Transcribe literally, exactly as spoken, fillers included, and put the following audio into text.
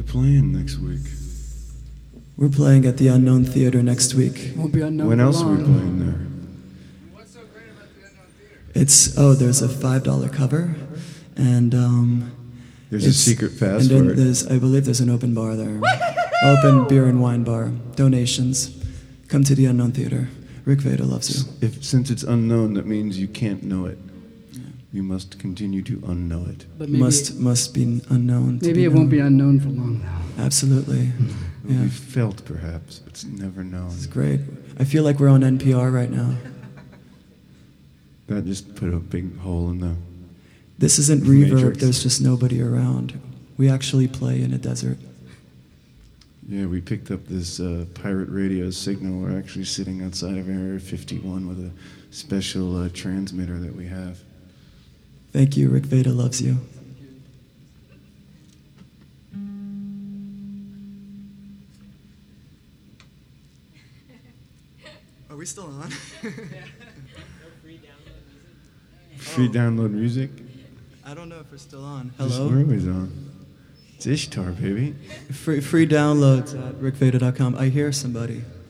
playing next week? We're playing at the Unknown Theater next week. Won't be unknown When for else are we long. playing there? What's so great about the Unknown Theater? It's, oh, there's a five dollar cover, and um, There's a it's- secret fast and then for it. there's, I believe there's an open bar there. Open beer and wine bar. Donations. Come to the Unknown Theater. Rick Veda loves you. If since it's unknown, that means you can't know it. You must continue to unknow it. But maybe, Must must be unknown. to maybe be it won't known. be unknown for long now. Absolutely. It will Yeah. be felt, perhaps, but it's never known. It's great. I feel like we're on N P R right now. That just put a big hole in the... This isn't reverb. Matrix. There's just nobody around. We actually play in a desert. Yeah, we picked up this uh, pirate radio signal. We're actually sitting outside of Area fifty-one with a special uh, transmitter that we have. Thank you. Rick Veda loves you. Are we still on? Free download music? I don't know if we're still on. Just- Hello? We're always on. It's Ishtar, baby. Free, free downloads at rick veda dot com. I hear somebody.